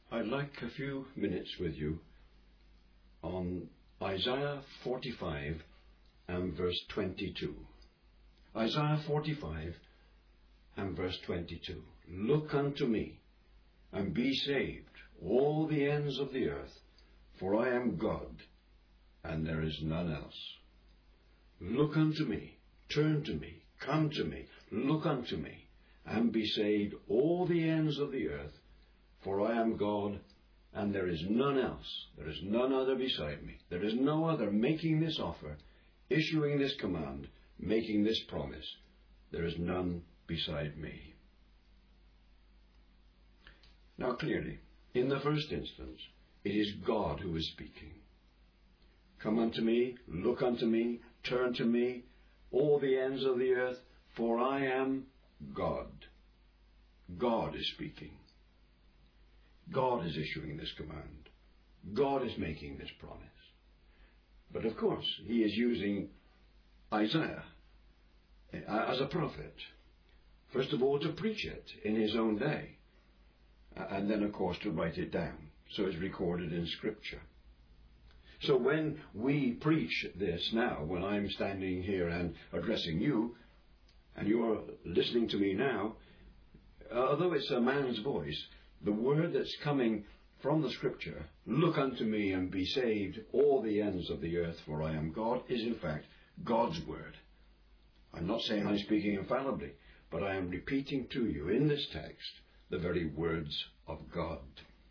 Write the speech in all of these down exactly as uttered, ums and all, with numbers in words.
I'd like a few minutes with you on Isaiah forty-five and verse twenty-two. Isaiah forty-five and verse twenty-two. Look unto me, and be saved, all the ends of the earth, for I am God, and there is none else. Look unto me, turn to me, come to me, look unto me, and be saved, all the ends of the earth, for I am God, and there is none else. There is none other beside me. There is no other making this offer, issuing this command, making this promise. There is none beside me. Now clearly, in the first instance, it is God who is speaking. Come unto me, look unto me, turn to me, all the ends of the earth, for I am God. God is speaking. God is issuing this command. God is making this promise. But of course, he is using Isaiah as a prophet. First of all, to preach it in his own day. And then, of course, to write it down, so it's recorded in Scripture. So when we preach this now, when I'm standing here and addressing you, and you're listening to me now, although it's a man's voice, the word that's coming from the Scripture, look unto me and be saved, all the ends of the earth, for I am God, is in fact God's word. I'm not saying I'm speaking infallibly, but I am repeating to you in this text the very words of God.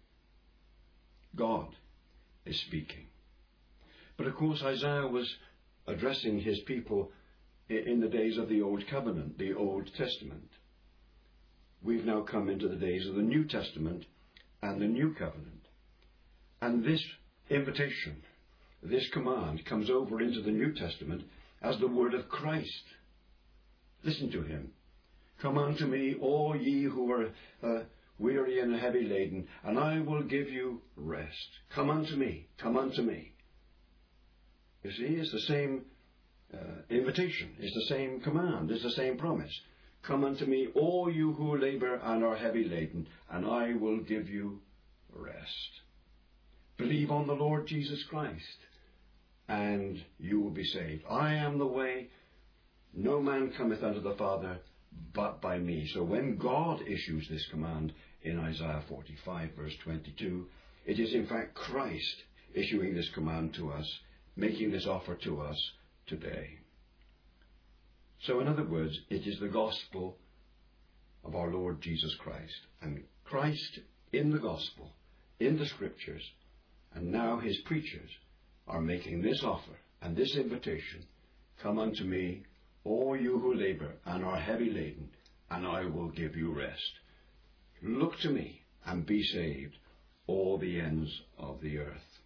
God is speaking. But of course Isaiah was addressing his people in the days of the Old Covenant, the Old Testament. We've now come into the days of the New Testament and the New Covenant. And this invitation, this command, comes over into the New Testament as the word of Christ. Listen to him. Come unto me, all ye who are uh, weary and heavy laden, and I will give you rest. Come unto me, come unto me. You see, it's the same uh, invitation, it's the same command, it's the same promise. Come unto me, all you who labour and are heavy laden, and I will give you rest. Believe on the Lord Jesus Christ, and you will be saved. I am the way. No man cometh unto the Father but by me. So when God issues this command in Isaiah forty-five, verse twenty-two, it is in fact Christ issuing this command to us, making this offer to us today. So in other words, it is the gospel of our Lord Jesus Christ. And Christ in the gospel, in the Scriptures, and now his preachers are making this offer and this invitation. Come unto me, all you who labour and are heavy laden, and I will give you rest. Look to me and be saved, all the ends of the earth.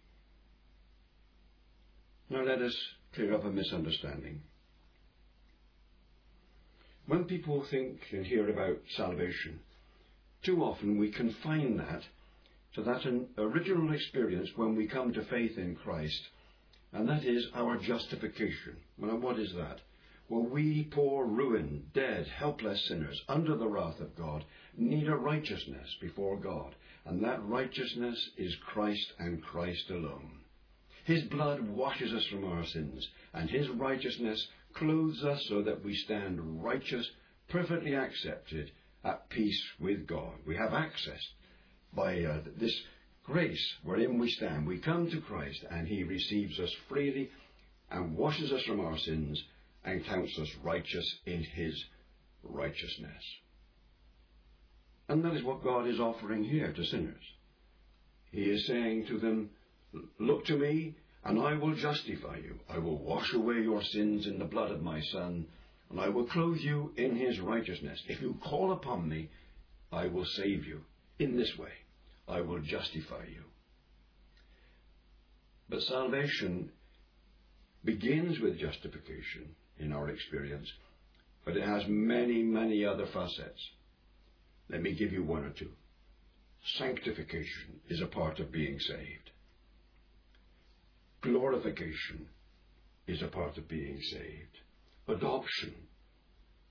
Now let us clear up a misunderstanding. When people think and hear about salvation, too often we confine that to that an original experience when we come to faith in Christ, and that is our justification. Well, what is that? Well, we poor, ruined, dead, helpless sinners under the wrath of God need a righteousness before God, and that righteousness is Christ and Christ alone. His blood washes us from our sins, and his righteousness clothes us so that we stand righteous, perfectly accepted, at peace with God. We have access by uh, this grace wherein we stand. We come to Christ, and he receives us freely and washes us from our sins and counts us righteous in his righteousness. And that is what God is offering here to sinners. He is saying to them, look to me, and I will justify you. I will wash away your sins in the blood of my Son, and I will clothe you in his righteousness. If you call upon me, I will save you. In this way, I will justify you. But salvation begins with justification in our experience, but it has many, many other facets. Let me give you one or two. Sanctification is a part of being saved. Glorification is a part of being saved. Adoption,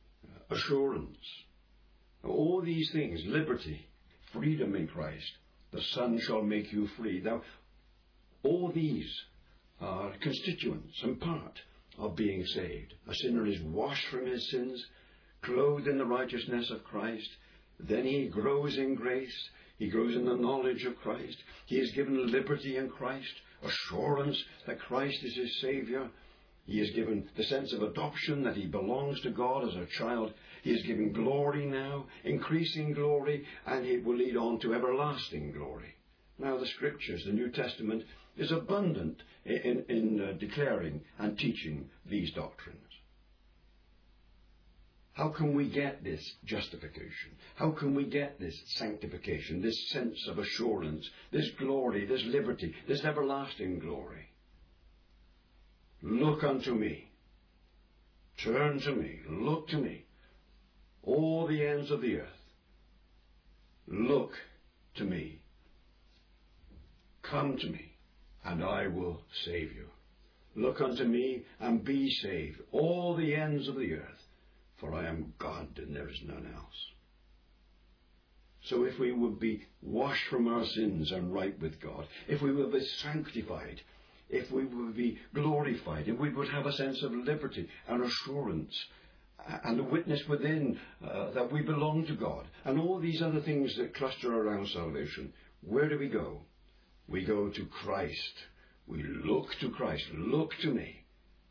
assurance, all these things, liberty, freedom in Christ, The Son shall make you free. Now, all these are constituents and part of being saved. A sinner is washed from his sins, clothed in the righteousness of Christ. Then he grows in grace. He grows in the knowledge of Christ. He is given liberty in Christ, assurance that Christ is his Saviour. He is given the sense of adoption, that he belongs to God as a child. He is given glory now, increasing glory, and it will lead on to everlasting glory. Now the Scriptures, the New Testament, is abundant in, in uh, declaring and teaching these doctrines. How can we get this justification? How can we get this sanctification, this sense of assurance, this glory, this liberty, this everlasting glory? Look unto me. Turn to me. Look to me. All the ends of the earth. Look to me. Come to me, and I will save you. Look unto me, and be saved, all the ends of the earth. For I am God, and there is none else. So if we would be washed from our sins and right with God, if we would be sanctified, if we would be glorified, if we would have a sense of liberty and assurance, and a witness within uh, that we belong to God, and all these other things that cluster around salvation, where do we go? We go to Christ. We look to Christ. Look to me.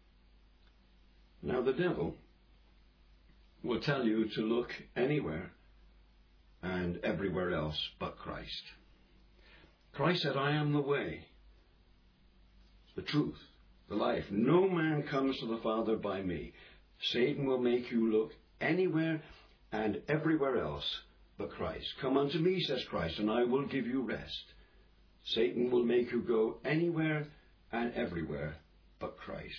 Now the devil will tell you to look anywhere and everywhere else but Christ. Christ said, I am the way, the truth, the life. No man comes to the Father by me. Satan will make you look anywhere and everywhere else but Christ. Come unto me, says Christ, and I will give you rest. Satan will make you go anywhere and everywhere but Christ.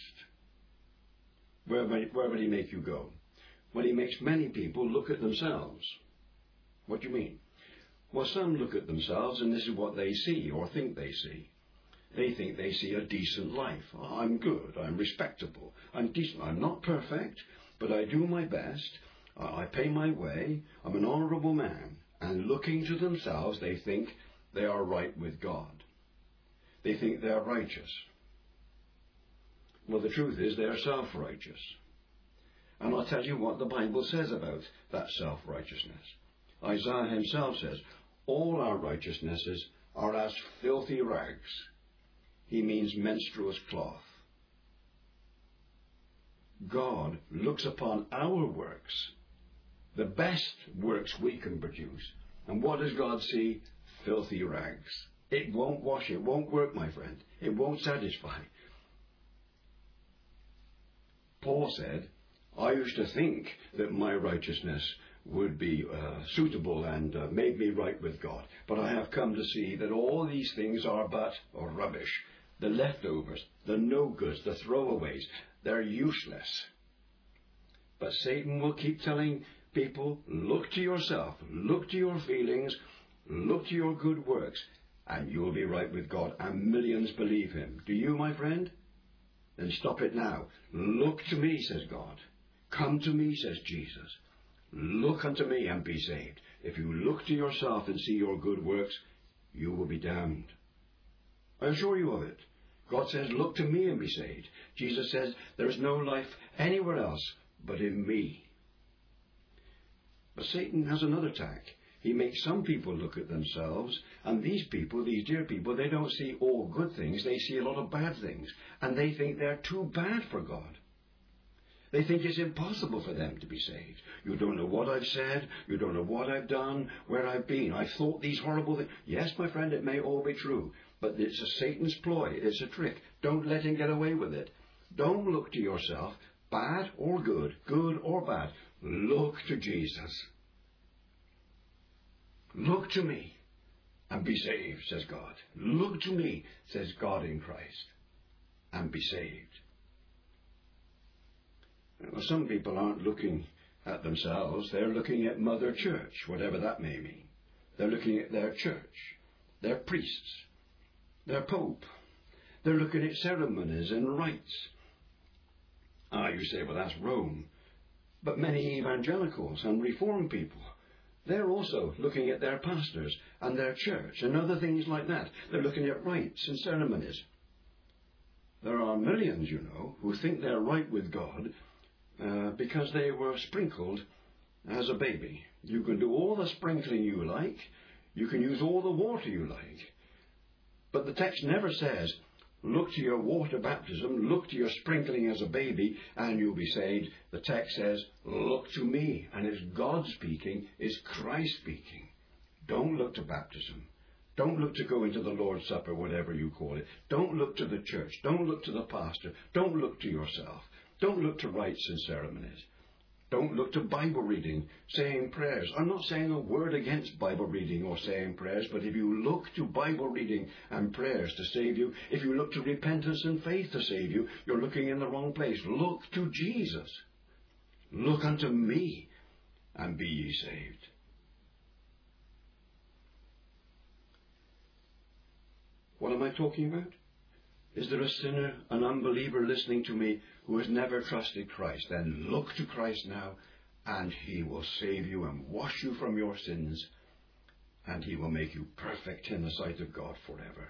Where, where will he make you go? Well, he makes many people look at themselves. What do you mean? Well, some look at themselves and this is what they see or think they see. They think they see a decent life. Oh, I'm good, I'm respectable, I'm decent. I'm not perfect, but I do my best. I pay my way. I'm an honourable man. And looking to themselves, they think they are right with God. They think they are righteous. Well, the truth is they are self-righteous. And I'll tell you what the Bible says about that self-righteousness. Isaiah himself says, all our righteousnesses are as filthy rags. He means menstruous cloth. God looks upon our works, the best works we can produce. And what does God see? Filthy rags. It won't wash, it won't work, my friend. It won't satisfy. Paul said, I used to think that my righteousness would be uh, suitable and uh, made me right with God. But I have come to see that all these things are but or rubbish. The leftovers, the no-goods, the throwaways, they're useless. But Satan will keep telling people, look to yourself, look to your feelings, look to your good works, and you'll be right with God. And millions believe him. Do you, my friend? Then stop it now. Look to me, says God. Come to me, says Jesus. Look unto me and be saved. If you look to yourself and see your good works, you will be damned. I assure you of it. God says, look to me and be saved. Jesus says, there is no life anywhere else but in me. But Satan has another tack. He makes some people look at themselves, and these people, these dear people, they don't see all good things. They see a lot of bad things, and they think they're too bad for God. They think it's impossible for them to be saved. You don't know what I've said. You don't know what I've done, where I've been. I've thought these horrible things. Yes, my friend, it may all be true, but it's a Satan's ploy. It's a trick. Don't let him get away with it. Don't look to yourself, bad or good, good or bad. Look to Jesus. Look to me and be saved, says God. Look to me, says God in Christ, and be saved. Well, some people aren't looking at themselves. They're looking at Mother Church, whatever that may mean. They're looking at their church, their priests, their pope. They're looking at ceremonies and rites. Ah, you say, well, that's Rome. But many evangelicals and reformed people, They're also looking at their pastors and their church and other things like that. They're looking at rites and ceremonies. There are millions, you know, who think they're right with God uh, because they were sprinkled as a baby. You can do all the sprinkling you like. You can use all the water you like. But the text never says, look to your water baptism, look to your sprinkling as a baby, and you'll be saved. The text says, look to me. And it's God speaking, it's Christ speaking. Don't look to baptism. Don't look to go into the Lord's Supper, whatever you call it. Don't look to the church. Don't look to the pastor. Don't look to yourself. Don't look to rites and ceremonies. Don't look to Bible reading, saying prayers. I'm not saying a word against Bible reading or saying prayers, but if you look to Bible reading and prayers to save you, if you look to repentance and faith to save you, you're looking in the wrong place. Look to Jesus. Look unto me, and be ye saved. What am I talking about? Is there a sinner, an unbeliever listening to me who has never trusted Christ? Then look to Christ now, and he will save you and wash you from your sins, and he will make you perfect in the sight of God forever.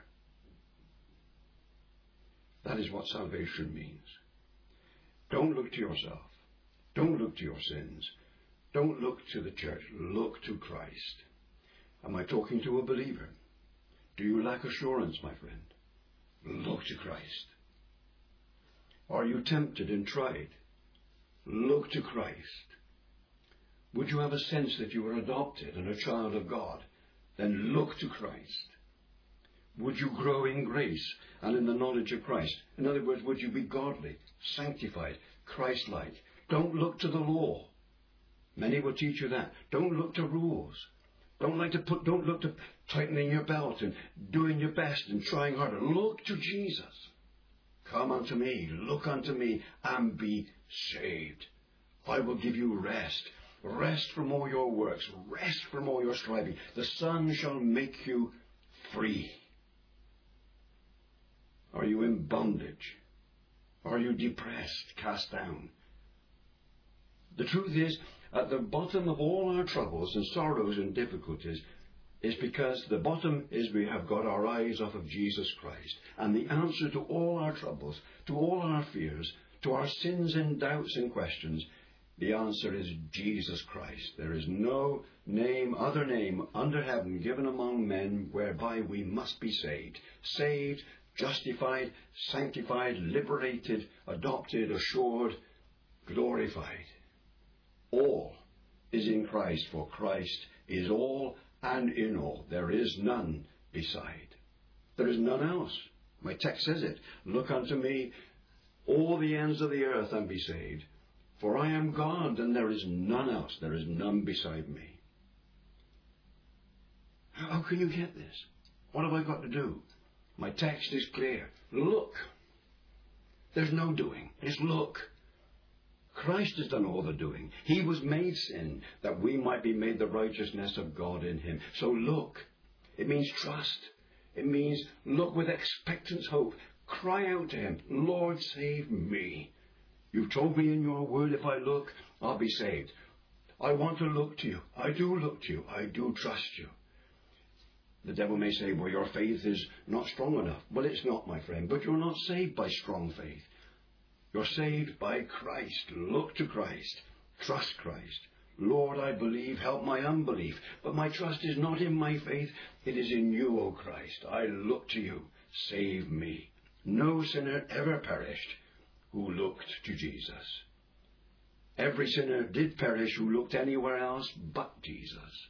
That is what salvation means. Don't look to yourself. Don't look to your sins. Don't look to the church. Look to Christ. Am I talking to a believer? Do you lack assurance, my friend? Look to Christ. Are you tempted and tried? Look to Christ. Would you have a sense that you are adopted and a child of God? Then look to Christ. Would you grow in grace and in the knowledge of Christ? In other words, would you be godly, sanctified, Christ-like? Don't look to the law. Many will teach you that. Don't look to rules. Don't like to put. Don't look to tightening your belt and doing your best and trying harder. Look to Jesus. Come unto me, look unto me, and be saved. I will give you rest. Rest from all your works. Rest from all your striving. The Son shall make you free. Are you in bondage? Are you depressed, cast down? The truth is, at the bottom of all our troubles and sorrows and difficulties is because the bottom is we have got our eyes off of Jesus Christ. And the answer to all our troubles, to all our fears, to our sins and doubts and questions, the answer is Jesus Christ. There is no name, other name under heaven given among men whereby we must be saved. Saved, justified, sanctified, liberated, adopted, assured, glorified. All is in Christ, for Christ is all and in all. There is none beside. There is none else. My text says it. Look unto me, all the ends of the earth, and be saved. For I am God, and there is none else. There is none beside me. How can you get this? What have I got to do? My text is clear. Look. There's no doing. It's look. Christ has done all the doing. He was made sin that we might be made the righteousness of God in him. So look. It means trust. It means look with expectant hope. Cry out to him, Lord, save me. You've told me in your word, if I look, I'll be saved. I want to look to you. I do look to you. I do trust you. The devil may say, well, your faith is not strong enough. Well, it's not, my friend, but you're not saved by strong faith. You're saved by Christ. Look to Christ. Trust Christ. Lord, I believe, help my unbelief. But my trust is not in my faith. It is in you, O Christ. I look to you. Save me. No sinner ever perished who looked to Jesus. Every sinner did perish who looked anywhere else but Jesus.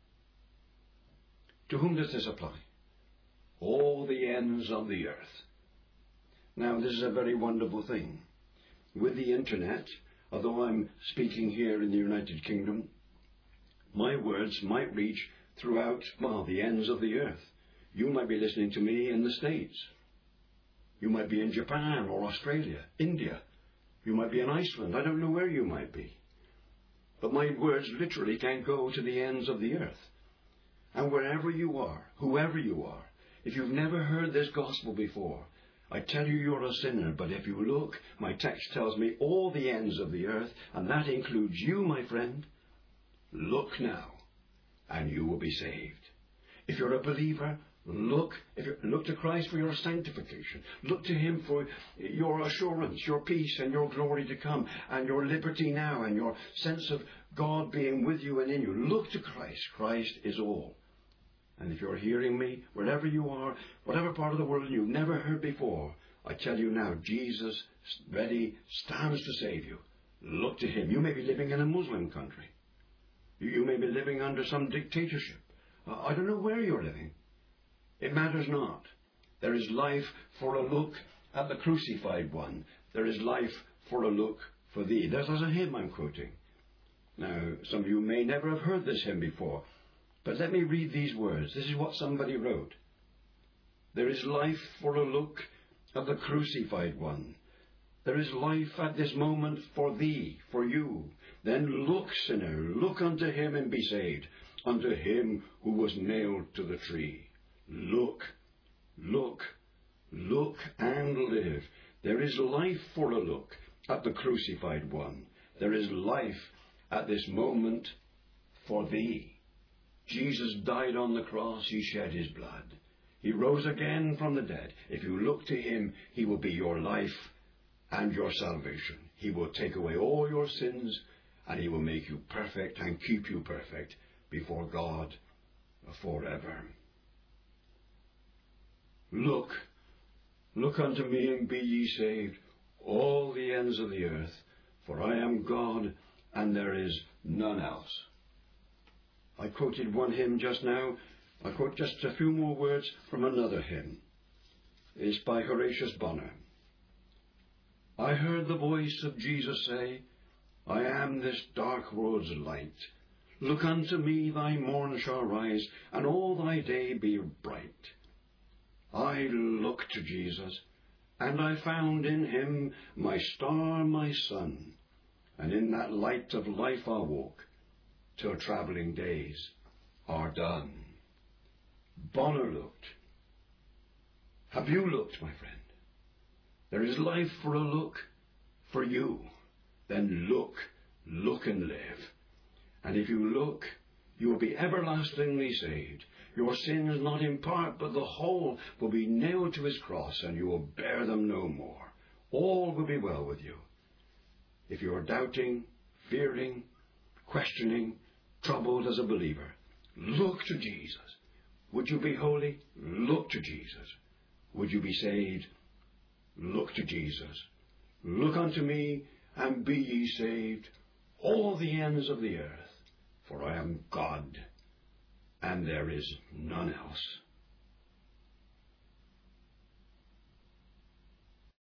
To whom does this apply? All the ends of the earth. Now, this is a very wonderful thing. With the internet, although I'm speaking here in the United Kingdom, my words might reach throughout, well, the ends of the earth. You might be listening to me in the States. You might be in Japan or Australia, India. You might be in Iceland. I don't know where you might be. But my words literally can go to the ends of the earth. And wherever you are, whoever you are, if you've never heard this gospel before, I tell you you're a sinner, but if you look, my text tells me all the ends of the earth, and that includes you, my friend. Look now. and you will be saved. If you're a believer, look, if you look to Christ for your sanctification. Look to him for your assurance, your peace, and your glory to come, and your liberty now, and your sense of God being with you and in you. Look to Christ. Christ is all. And if you're hearing me, wherever you are, whatever part of the world you've never heard before, I tell you now, Jesus ready stands to save you. Look to him. You may be living in a Muslim country. You may be living under some dictatorship. I don't know where you're living. It matters not. There is life for a look at the crucified one. There is life for a look for thee. There's a hymn I'm quoting. Now, some of you may never have heard this hymn before, but let me read these words. This is what somebody wrote. There is life for a look at the crucified one. There is life at this moment for thee, for you. Then look, sinner, look unto him and be saved, unto him who was nailed to the tree. Look, look, look and live. There is life for a look at the crucified one. There is life at this moment for thee. Jesus died on the cross. He shed his blood. He rose again from the dead. If you look to him, he will be your life and your salvation. He will take away all your sins, and he will make you perfect and keep you perfect before God forever. Look, look unto me and be ye saved, all the ends of the earth, for I am God and there is none else. I quoted one hymn just now. I quote just a few more words from another hymn. It's by Horatius Bonar. I heard the voice of Jesus say, I am this dark world's light. Look unto me, thy morn shall rise, and all thy day be bright. I looked to Jesus, and I found in him my star, my sun, and in that light of life I'll walk, till travelling days are done. Bonar looked. Have you looked, my friend? There is life for a look for you. Then look, look and live. And if you look, you will be everlastingly saved. Your sins, not in part, but the whole, will be nailed to his cross, and you will bear them no more. All will be well with you. If you are doubting, fearing, questioning, troubled as a believer, look to Jesus. Would you be holy? Look to Jesus. Would you be saved? Look to Jesus. Look unto me, and be ye saved, all the ends of the earth, for I am God, and there is none else.